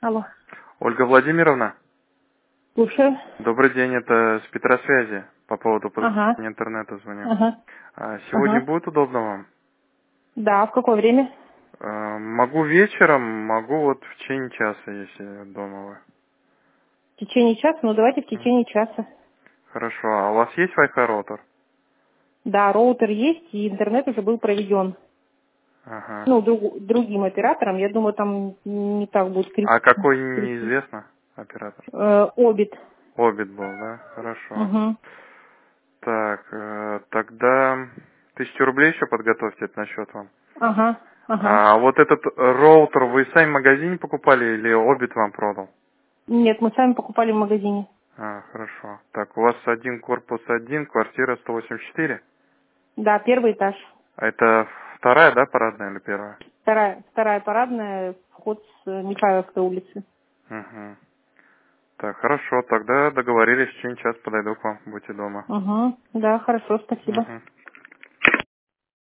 Алло. Ольга Владимировна, Слушаю. добрый день, это с Петросвязи. По поводу Ага. подключения интернета звоню. Ага. Сегодня Ага. будет удобно вам? Да, в какое время? Могу вечером, могу вот в течение часа, если дома вы. В течение часа? Ну, давайте в течение часа. Хорошо. А у вас есть Wi-Fi роутер? Да, роутер есть, и интернет уже был проведен. Ага. Ну, другим оператором. Я думаю, там не так будет А какой кричать. неизвестно оператор? Обид. Обид был, да? Хорошо. Угу. Так, тогда 1000 рублей еще подготовьте это на счет вам. Ага. Ага. А вот этот роутер вы сами в магазине покупали или Обид вам продал? Нет, мы сами покупали в магазине. Хорошо. Так, у вас один корпус 1, квартира 184. Да, первый этаж. А это вторая, да, парадная или первая? Вторая парадная, вход с Михайловской улицы. Угу. Так, хорошо, тогда договорились, в течение часа подойду к вам, будьте дома. Угу. Да, хорошо, спасибо. Угу.